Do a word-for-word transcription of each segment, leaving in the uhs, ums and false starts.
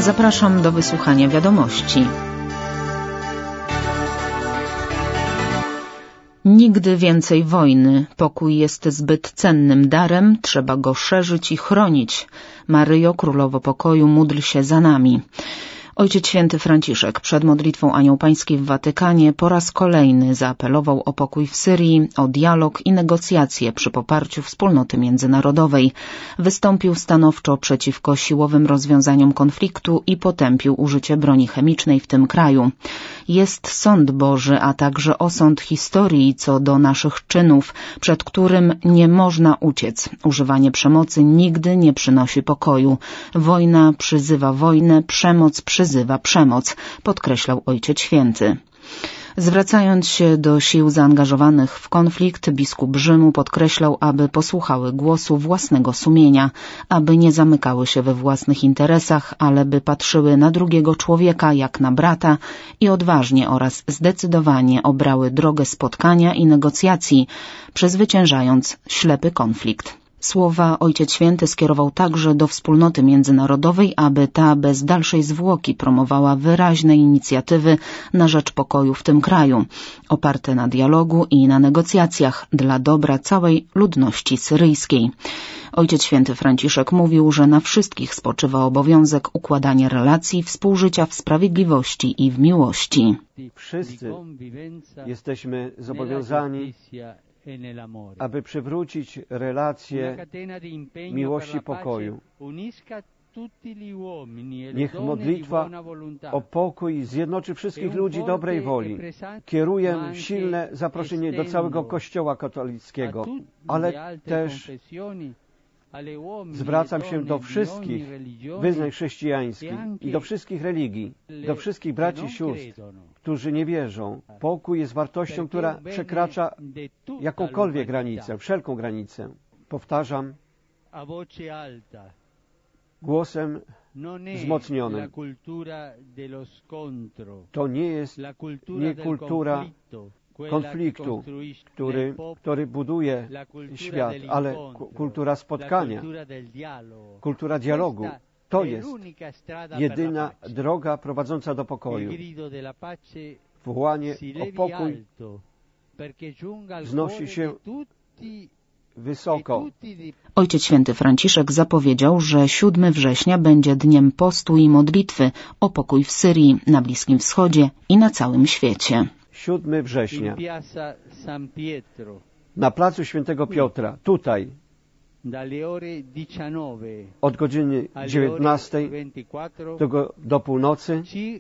Zapraszam do wysłuchania wiadomości. Nigdy więcej wojny. Pokój jest zbyt cennym darem, trzeba go szerzyć i chronić. Maryjo, Królowo Pokoju, módl się za nami. Ojciec Święty Franciszek przed modlitwą Anioł Pański w Watykanie po raz kolejny zaapelował o pokój w Syrii, o dialog i negocjacje przy poparciu wspólnoty międzynarodowej. Wystąpił stanowczo przeciwko siłowym rozwiązaniom konfliktu i potępił użycie broni chemicznej w tym kraju. Jest sąd Boży, a także osąd historii co do naszych czynów, przed którym nie można uciec. Używanie przemocy nigdy nie przynosi pokoju. Wojna przyzywa wojnę, przemoc przyzywa przemoc, podkreślał Ojciec Święty. Zwracając się do sił zaangażowanych w konflikt, biskup Rzymu podkreślał, aby posłuchały głosu własnego sumienia, aby nie zamykały się we własnych interesach, ale by patrzyły na drugiego człowieka jak na brata i odważnie oraz zdecydowanie obrały drogę spotkania i negocjacji, przezwyciężając ślepy konflikt. Słowa Ojciec Święty skierował także do wspólnoty międzynarodowej, aby ta bez dalszej zwłoki promowała wyraźne inicjatywy na rzecz pokoju w tym kraju, oparte na dialogu i na negocjacjach dla dobra całej ludności syryjskiej. Ojciec Święty Franciszek mówił, że na wszystkich spoczywa obowiązek układania relacji, współżycia w sprawiedliwości i w miłości. Wszyscy jesteśmy zobowiązani, aby przywrócić relacje miłości pokoju. Niech modlitwa o pokój zjednoczy wszystkich ludzi dobrej woli. Kieruję silne zaproszenie do całego Kościoła katolickiego, ale też zwracam się do wszystkich wyznań chrześcijańskich i do wszystkich religii, do wszystkich braci i sióstr, którzy nie wierzą. Pokój jest wartością, która przekracza jakąkolwiek granicę, wszelką granicę. Powtarzam głosem wzmocnionym. To nie jest nie kultura konfliktu, który, który buduje świat, ale kultura spotkania, kultura dialogu. To jest jedyna droga prowadząca do pokoju. Wołanie o pokój wznosi się wysoko. Ojciec Święty Franciszek zapowiedział, że siódmego września będzie dniem postu i modlitwy o pokój w Syrii, na Bliskim Wschodzie i na całym świecie. siódmego września na placu Świętego Piotra, tutaj od godziny dziewiętnastej do, do północy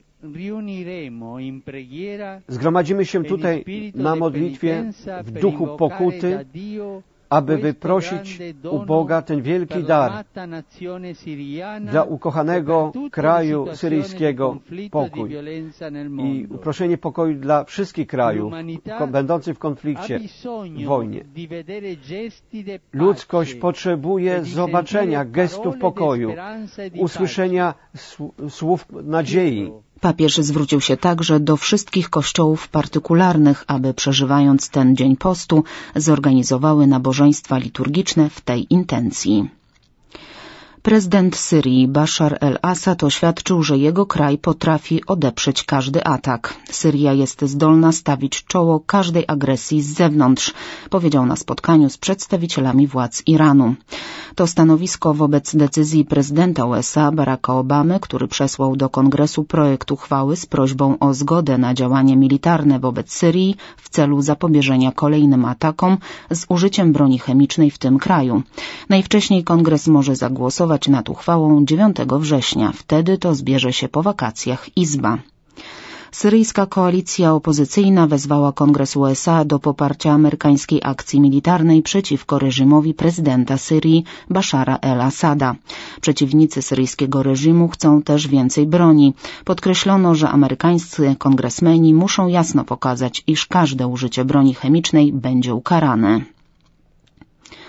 zgromadzimy się tutaj na modlitwie w duchu pokuty, aby wyprosić u Boga ten wielki dar dla ukochanego kraju syryjskiego, pokój i uproszenie pokoju dla wszystkich krajów będących w konflikcie, w wojnie. Ludzkość potrzebuje zobaczenia gestów pokoju, usłyszenia słów nadziei. Papież zwrócił się także do wszystkich kościołów partykularnych, aby przeżywając ten dzień postu zorganizowały nabożeństwa liturgiczne w tej intencji. Prezydent Syrii Bashar el-Assad oświadczył, że jego kraj potrafi odeprzeć każdy atak. Syria jest zdolna stawić czoło każdej agresji z zewnątrz, powiedział na spotkaniu z przedstawicielami władz Iranu. To stanowisko wobec decyzji prezydenta U S A Baracka Obamy, który przesłał do Kongresu projekt uchwały z prośbą o zgodę na działanie militarne wobec Syrii w celu zapobieżenia kolejnym atakom z użyciem broni chemicznej w tym kraju. Najwcześniej Kongres może zagłosować nad uchwałą dziewiątego września. Wtedy to zbierze się po wakacjach Izba. Syryjska koalicja opozycyjna wezwała Kongres U S A do poparcia amerykańskiej akcji militarnej przeciwko reżimowi prezydenta Syrii Bashara el-Assada. Przeciwnicy syryjskiego reżimu chcą też więcej broni. Podkreślono, że amerykańscy kongresmeni muszą jasno pokazać, iż każde użycie broni chemicznej będzie ukarane.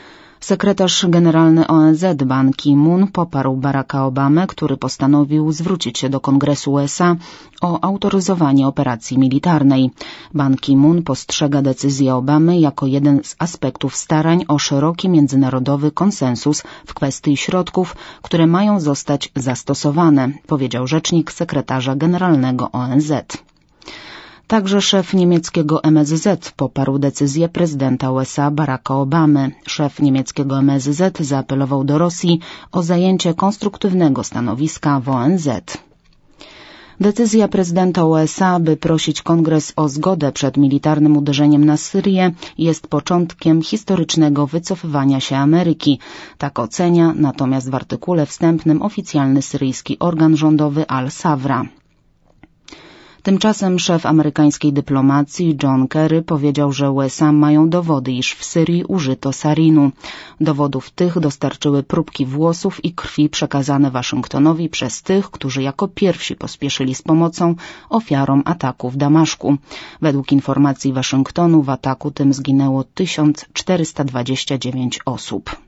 Sekretarz generalny O N Z Ban Ki-moon poparł Baracka Obamę, który postanowił zwrócić się do Kongresu U S A o autoryzowanie operacji militarnej. Ban Ki-moon postrzega decyzję Obamy jako jeden z aspektów starań o szeroki międzynarodowy konsensus w kwestii środków, które mają zostać zastosowane, powiedział rzecznik sekretarza generalnego O N Z. Także szef niemieckiego M S Z poparł decyzję prezydenta U S A Baracka Obamy. Szef niemieckiego M S Z zaapelował do Rosji o zajęcie konstruktywnego stanowiska w O N Z. Decyzja prezydenta U S A, by prosić Kongres o zgodę przed militarnym uderzeniem na Syrię, jest początkiem historycznego wycofywania się Ameryki. Tak ocenia natomiast w artykule wstępnym oficjalny syryjski organ rządowy Al-Sawra. Tymczasem szef amerykańskiej dyplomacji John Kerry powiedział, że U S A mają dowody, iż w Syrii użyto sarinu. Dowodów tych dostarczyły próbki włosów i krwi przekazane Waszyngtonowi przez tych, którzy jako pierwsi pospieszyli z pomocą ofiarom ataku w Damaszku. Według informacji Waszyngtonu w ataku tym zginęło tysiąc czterysta dwadzieścia dziewięć osób.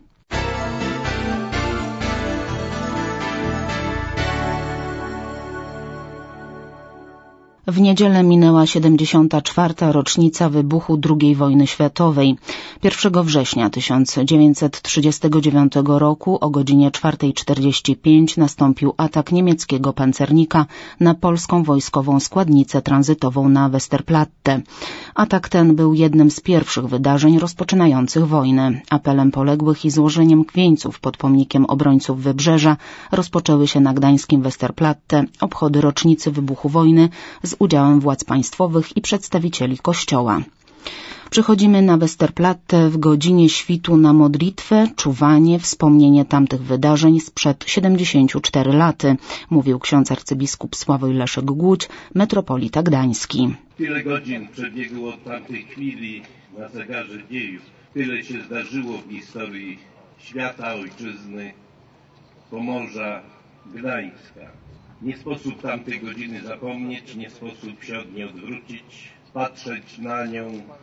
W niedzielę minęła siedemdziesiąta czwarta rocznica wybuchu drugiej wojny światowej. pierwszego września tysiąc dziewięćset trzydziestego dziewiątego roku o godzinie czwarta czterdzieści pięć nastąpił atak niemieckiego pancernika na polską wojskową składnicę tranzytową na Westerplatte. Atak ten był jednym z pierwszych wydarzeń rozpoczynających wojnę. Apelem poległych i złożeniem wieńców pod pomnikiem obrońców Wybrzeża rozpoczęły się na gdańskim Westerplatte obchody rocznicy wybuchu wojny z udziałem władz państwowych i przedstawicieli Kościoła. Przychodzimy na Westerplatte w godzinie świtu na modlitwę, czuwanie, wspomnienie tamtych wydarzeń sprzed siedemdziesięciu czterech lat, mówił ksiądz arcybiskup Sławoj Leszek Głódź, metropolita gdański. Tyle godzin przebiegło od tamtej chwili na zegarze dziejów. Tyle się zdarzyło w historii świata, ojczyzny, Pomorza, Gdańska. Nie sposób tamtej godziny zapomnieć, nie sposób się od niej odwrócić, patrzeć na nią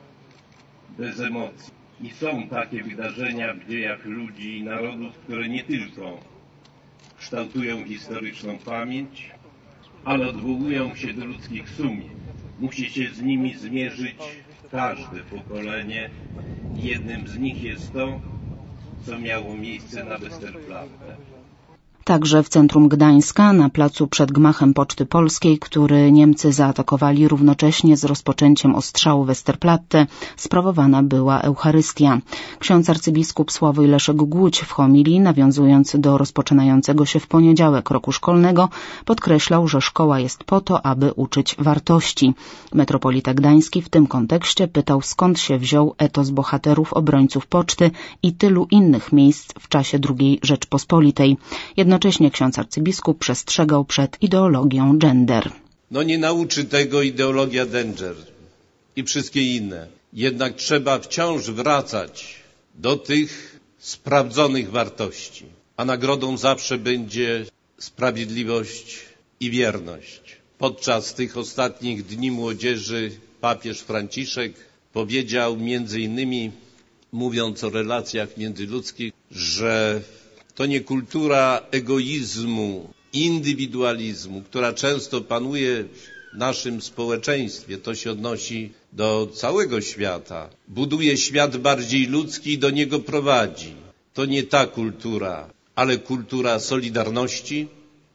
bez emocji. I są takie wydarzenia w dziejach ludzi i narodów, które nie tylko kształtują historyczną pamięć, ale odwołują się do ludzkich sumień. Musi się z nimi zmierzyć każde pokolenie. Jednym z nich jest to, co miało miejsce na Westerplatte. Także w centrum Gdańska, na placu przed gmachem Poczty Polskiej, który Niemcy zaatakowali równocześnie z rozpoczęciem ostrzału Westerplatte, sprawowana była Eucharystia. Ksiądz arcybiskup Sławoj Leszek Głódź w homilii, nawiązując do rozpoczynającego się w poniedziałek roku szkolnego, podkreślał, że szkoła jest po to, aby uczyć wartości. Metropolita Gdański w tym kontekście pytał, skąd się wziął etos bohaterów obrońców poczty i tylu innych miejsc w czasie drugiej Rzeczpospolitej. Jednocześnie ksiądz arcybiskup przestrzegał przed ideologią gender. No nie nauczy tego ideologia gender i wszystkie inne. Jednak trzeba wciąż wracać do tych sprawdzonych wartości. A nagrodą zawsze będzie sprawiedliwość i wierność. Podczas tych ostatnich dni młodzieży papież Franciszek powiedział między innymi, mówiąc o relacjach międzyludzkich, że to nie kultura egoizmu, indywidualizmu, która często panuje w naszym społeczeństwie, to się odnosi do całego świata, buduje świat bardziej ludzki i do niego prowadzi. To nie ta kultura, ale kultura solidarności,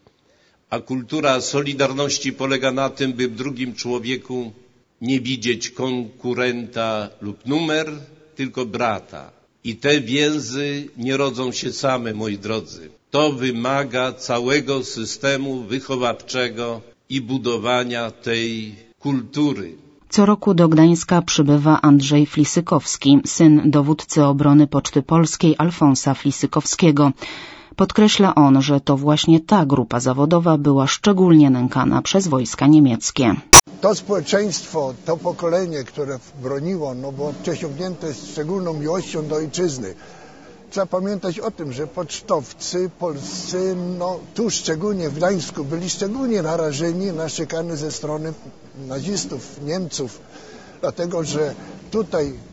a kultura solidarności polega na tym, by w drugim człowieku nie widzieć konkurenta lub numer, tylko brata. I te więzy nie rodzą się same, moi drodzy. To wymaga całego systemu wychowawczego i budowania tej kultury. Co roku do Gdańska przybywa Andrzej Flisykowski, syn dowódcy obrony Poczty Polskiej Alfonsa Flisykowskiego. Podkreśla on, że to właśnie ta grupa zawodowa była szczególnie nękana przez wojska niemieckie. To społeczeństwo, to pokolenie, które broniło, no bo przesiąknięte jest szczególną miłością do ojczyzny. Trzeba pamiętać o tym, że pocztowcy polscy, no tu szczególnie w Gdańsku, byli szczególnie narażeni na szykany ze strony nazistów, Niemców, dlatego że tutaj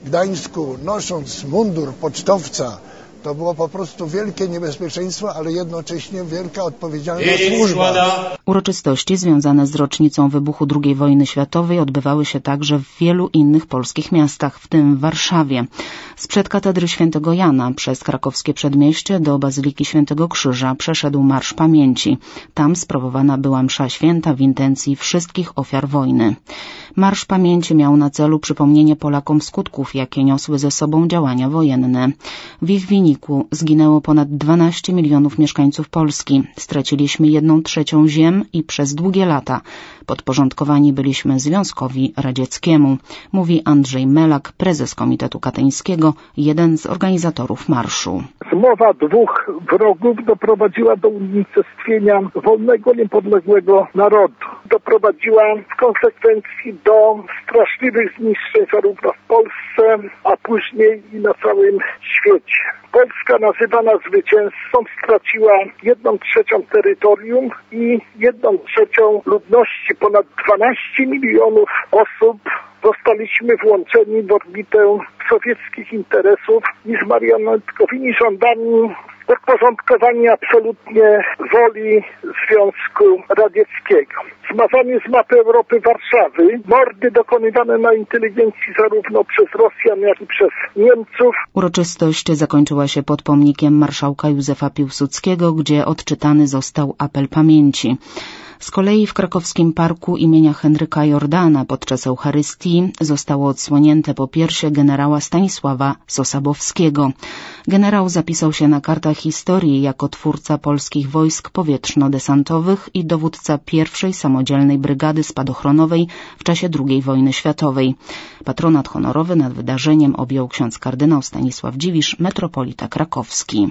Gdańsku, nosząc mundur pocztowca. To było po prostu wielkie niebezpieczeństwo, ale jednocześnie wielka odpowiedzialna służba. Uroczystości związane z rocznicą wybuchu drugiej wojny światowej odbywały się także w wielu innych polskich miastach, w tym w Warszawie. Sprzed katedry Świętego Jana przez krakowskie przedmieście do Bazyliki Świętego Krzyża przeszedł Marsz Pamięci. Tam sprawowana była msza święta w intencji wszystkich ofiar wojny. Marsz Pamięci miał na celu przypomnienie Polakom skutków, jakie niosły ze sobą działania wojenne. W ich wyniku zginęło ponad dwanaście milionów mieszkańców Polski. Straciliśmy jedną trzecią ziem i przez długie lata podporządkowani byliśmy Związkowi Radzieckiemu, mówi Andrzej Melak, prezes Komitetu Katyńskiego, jeden z organizatorów marszu. Zmowa dwóch wrogów doprowadziła do unicestwienia wolnego, niepodległego narodu. Doprowadziła w konsekwencji do straszliwych zniszczeń zarówno w Polsce, a później i na całym świecie. Polska nazywana zwycięzcą straciła jedną trzecią terytorium i jedną trzecią ludności. Ponad dwanaście milionów osób zostaliśmy włączeni w orbitę sowieckich interesów i z marionetkowymi rządami podporządkowani absolutnie woli Związku Radzieckiego. Zmazanie z mapy Europy Warszawy, mordy dokonywane na inteligencji zarówno przez Rosjan, jak i przez Niemców. Uroczystość zakończyła się pod pomnikiem marszałka Józefa Piłsudskiego, gdzie odczytany został apel pamięci. Z kolei w krakowskim parku imienia Henryka Jordana podczas Eucharystii zostało odsłonięte popiersie generała Stanisława Sosabowskiego. Generał zapisał się na kartach historii jako twórca polskich wojsk powietrzno-desantowych i dowódca pierwszej samodzielnej brygady spadochronowej w czasie drugiej wojny światowej. Patronat honorowy nad wydarzeniem objął ksiądz kardynał Stanisław Dziwisz, metropolita krakowski.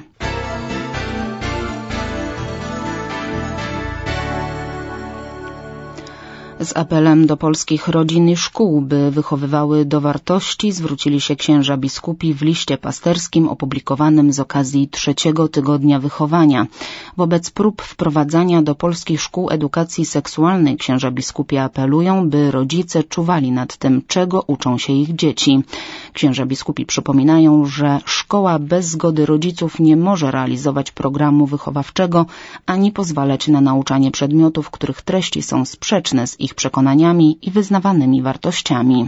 Z apelem do polskich rodzin i szkół, by wychowywały do wartości, zwrócili się księża biskupi w liście pasterskim opublikowanym z okazji trzeciego tygodnia wychowania. Wobec prób wprowadzania do polskich szkół edukacji seksualnej księża biskupi apelują, by rodzice czuwali nad tym, czego uczą się ich dzieci. Księża biskupi przypominają, że szkoła bez zgody rodziców nie może realizować programu wychowawczego ani pozwalać na nauczanie przedmiotów, których treści są sprzeczne z ich przekonaniami i wyznawanymi wartościami.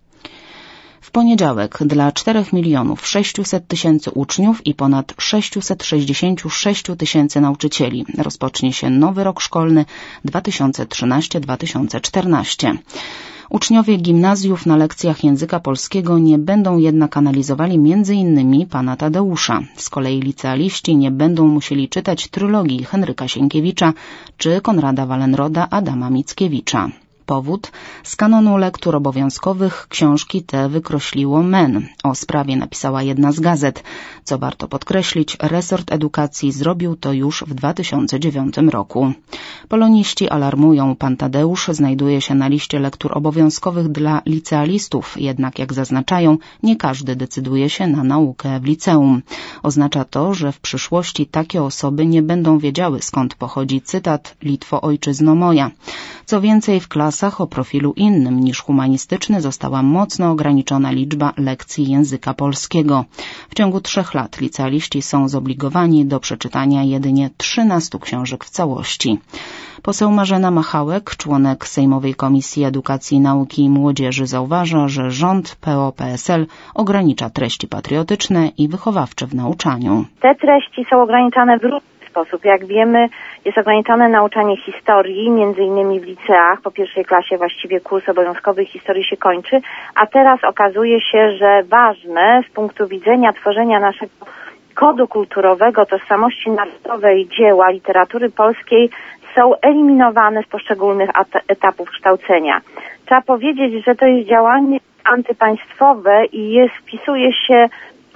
W poniedziałek dla czterech milionów sześciuset tysięcy uczniów i ponad sześciuset sześćdziesiąt sześć tysięcy nauczycieli rozpocznie się nowy rok szkolny dwa tysiące trzynasty dwa tysiące czternasty. Uczniowie gimnazjów na lekcjach języka polskiego nie będą jednak analizowali między innymi pana Tadeusza. Z kolei licealiści nie będą musieli czytać trylogii Henryka Sienkiewicza czy Konrada Wallenroda Adama Mickiewicza. Powód? Z kanonu lektur obowiązkowych książki te wykreśliło M E N. O sprawie napisała jedna z gazet. Co warto podkreślić, resort edukacji zrobił to już w dwa tysiące dziewiątym roku. Poloniści alarmują, pan Tadeusz znajduje się na liście lektur obowiązkowych dla licealistów, jednak jak zaznaczają, nie każdy decyduje się na naukę w liceum. Oznacza to, że w przyszłości takie osoby nie będą wiedziały, skąd pochodzi cytat Litwo ojczyzno moja. Co więcej, w klasach o profilu innym niż humanistyczny została mocno ograniczona liczba lekcji języka polskiego. W ciągu trzech lat licealiści są zobligowani do przeczytania jedynie trzynastu książek w całości. Poseł Marzena Machałek, członek Sejmowej Komisji Edukacji, Nauki i Młodzieży, zauważa, że rząd P O P S L ogranicza treści patriotyczne i wychowawcze w nauczaniu. Te treści są ograniczane w różny sposób. Jak wiemy, jest ograniczone nauczanie historii, między innymi w liceach. Po pierwszej klasie właściwie kurs obowiązkowy historii się kończy, a teraz okazuje się, że ważne z punktu widzenia tworzenia naszego kodu kulturowego, tożsamości narodowej dzieła literatury polskiej są eliminowane z poszczególnych etapów kształcenia. Trzeba powiedzieć, że to jest działanie antypaństwowe i jest, wpisuje się,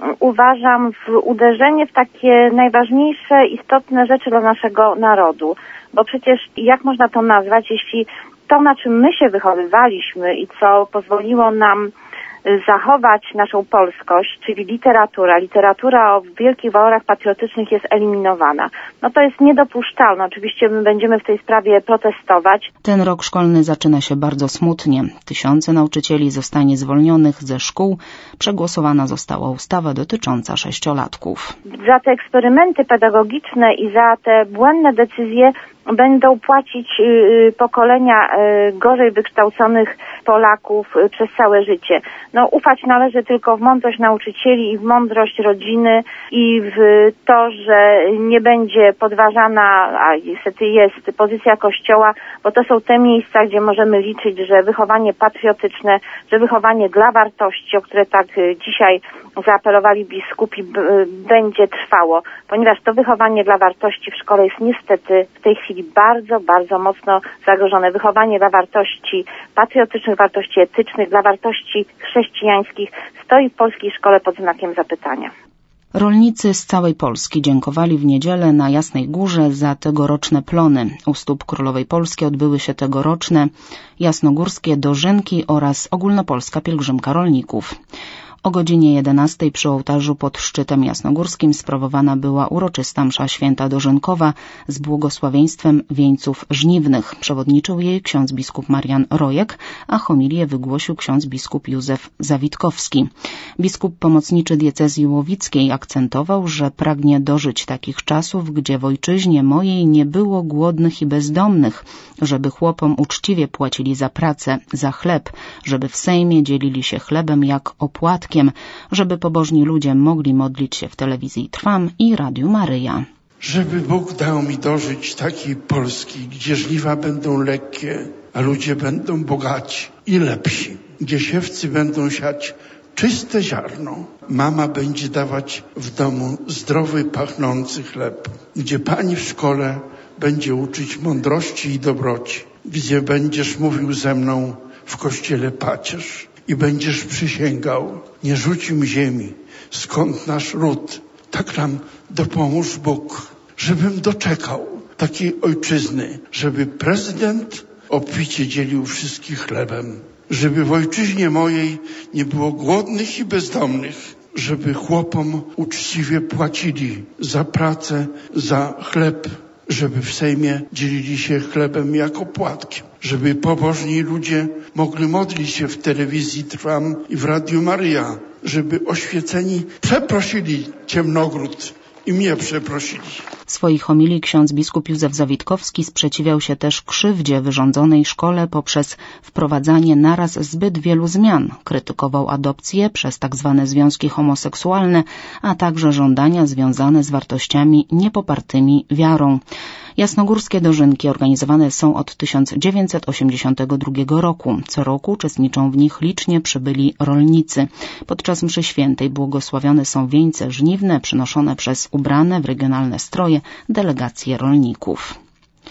uważam, w uderzenie w takie najważniejsze, istotne rzeczy dla naszego narodu. Bo przecież jak można to nazwać, jeśli to, na czym my się wychowywaliśmy i co pozwoliło nam zachować naszą polskość, czyli literatura, literatura o wielkich walorach patriotycznych jest eliminowana. No to jest niedopuszczalne. Oczywiście my będziemy w tej sprawie protestować. Ten rok szkolny zaczyna się bardzo smutnie. Tysiące nauczycieli zostanie zwolnionych ze szkół. Przegłosowana została ustawa dotycząca sześciolatków. Za te eksperymenty pedagogiczne i za te błędne decyzje będą płacić pokolenia gorzej wykształconych Polaków przez całe życie. No ufać należy tylko w mądrość nauczycieli i w mądrość rodziny i w to, że nie będzie podważana, a niestety jest, pozycja Kościoła, bo to są te miejsca, gdzie możemy liczyć, że wychowanie patriotyczne, że wychowanie dla wartości, o które tak dzisiaj zaapelowali biskupi, b- będzie trwało, ponieważ to wychowanie dla wartości w szkole jest niestety w tej chwili bardzo, bardzo mocno zagrożone. Wychowanie dla wartości patriotycznych, wartości etycznych, dla wartości chrześcijańskich stoi w polskiej szkole pod znakiem zapytania. Rolnicy z całej Polski dziękowali w niedzielę na Jasnej Górze za tegoroczne plony. U stóp Królowej Polski odbyły się tegoroczne jasnogórskie dożynki oraz ogólnopolska pielgrzymka rolników. O godzinie jedenastej przy ołtarzu pod szczytem jasnogórskim sprawowana była uroczysta msza święta dożynkowa z błogosławieństwem wieńców żniwnych. Przewodniczył jej ksiądz biskup Marian Rojek, a homilię wygłosił ksiądz biskup Józef Zawitkowski. Biskup pomocniczy diecezji łowickiej akcentował, że pragnie dożyć takich czasów, gdzie w ojczyźnie mojej nie było głodnych i bezdomnych, żeby chłopom uczciwie płacili za pracę, za chleb, żeby w Sejmie dzielili się chlebem jak opłatkiem, żeby pobożni ludzie mogli modlić się w telewizji Trwam i Radiu Maryja. Żeby Bóg dał mi dożyć takiej Polski, gdzie żniwa będą lekkie, a ludzie będą bogaci i lepsi, gdzie siewcy będą siać czyste ziarno, mama będzie dawać w domu zdrowy, pachnący chleb, gdzie pani w szkole będzie uczyć mądrości i dobroci, gdzie będziesz mówił ze mną w kościele pacierz i będziesz przysięgał, nie rzuć im ziemi, skąd nasz ród, tak nam dopomóż Bóg, żebym doczekał takiej ojczyzny, żeby prezydent obficie dzielił wszystkich chlebem, żeby w ojczyźnie mojej nie było głodnych i bezdomnych, żeby chłopom uczciwie płacili za pracę, za chleb, żeby w Sejmie dzielili się chlebem jako opłatkiem, żeby pobożni ludzie mogli modlić się w telewizji Trwam i w Radiu Maryja, żeby oświeceni przeprosili ciemnogród i mnie przeprosili. W swojej homilii ksiądz biskup Józef Zawitkowski sprzeciwiał się też krzywdzie wyrządzonej szkole poprzez wprowadzanie naraz zbyt wielu zmian. Krytykował adopcję przez tak zwane związki homoseksualne, a także żądania związane z wartościami niepopartymi wiarą. Jasnogórskie dożynki organizowane są od tysiąc dziewięćset osiemdziesiątego drugiego roku. Co roku uczestniczą w nich licznie przybyli rolnicy. Podczas mszy świętej błogosławione są wieńce żniwne przynoszone przez ubrane w regionalne stroje delegacje rolników.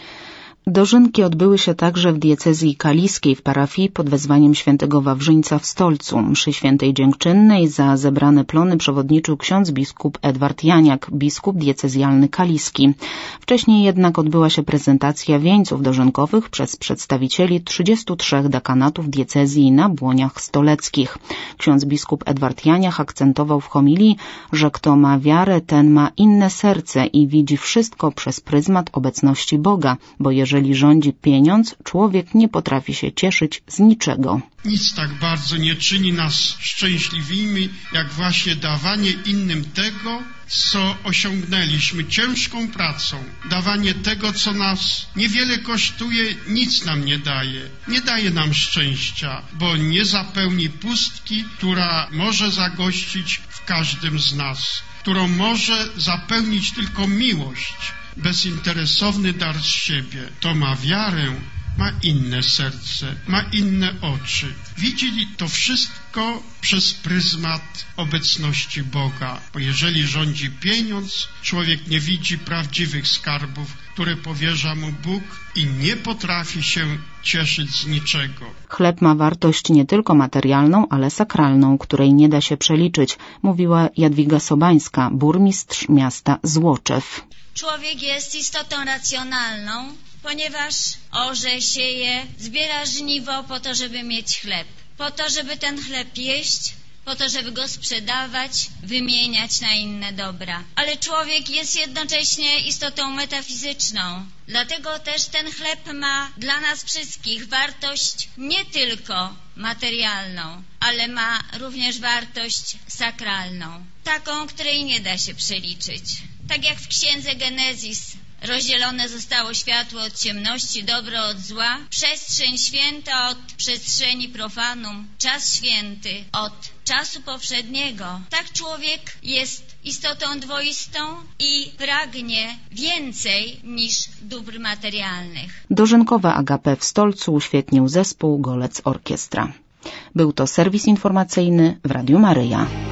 Dożynki odbyły się także w diecezji kaliskiej w parafii pod wezwaniem świętego Wawrzyńca w Stolcu. Mszy świętej dziękczynnej za zebrane plony przewodniczył ksiądz biskup Edward Janiak, biskup diecezjalny kaliski. Wcześniej jednak odbyła się prezentacja wieńców dożynkowych przez przedstawicieli trzydziestu trzech dekanatów diecezji na Błoniach Stoleckich. Ksiądz biskup Edward Janiak akcentował w homilii, że kto ma wiarę, ten ma inne serce i widzi wszystko przez pryzmat obecności Boga, bo jeżeli Jeżeli rządzi pieniądz, człowiek nie potrafi się cieszyć z niczego. Nic tak bardzo nie czyni nas szczęśliwymi, jak właśnie dawanie innym tego, co osiągnęliśmy ciężką pracą. Dawanie tego, co nas niewiele kosztuje, nic nam nie daje. Nie daje nam szczęścia, bo nie zapełni pustki, która może zagościć w każdym z nas, którą może zapełnić tylko miłość. Bezinteresowny dar z siebie. To ma wiarę, ma inne serce, ma inne oczy. Widzi to wszystko przez pryzmat obecności Boga. Bo jeżeli rządzi pieniądz, człowiek nie widzi prawdziwych skarbów, które powierza mu Bóg i nie potrafi się cieszyć z niczego. Chleb ma wartość nie tylko materialną, ale sakralną, której nie da się przeliczyć, mówiła Jadwiga Sobańska, burmistrz miasta Złoczew. Człowiek jest istotą racjonalną, ponieważ orze, sieje, zbiera żniwo po to, żeby mieć chleb. po to, żeby ten chleb jeść, po to, żeby go sprzedawać, wymieniać na inne dobra. Ale człowiek jest jednocześnie istotą metafizyczną. Dlatego też ten chleb ma dla nas wszystkich wartość nie tylko materialną, ale ma również wartość sakralną. Taką, której nie da się przeliczyć. Tak jak w księdze Genezis rozdzielone zostało światło od ciemności, dobro od zła, przestrzeń święta od przestrzeni profanum, czas święty od czasu powszedniego. Tak człowiek jest istotą dwoistą i pragnie więcej niż dóbr materialnych. Dożynkowa Agapę w Stolcu uświetnił zespół Golec Orkiestra. Był to serwis informacyjny w Radiu Maryja.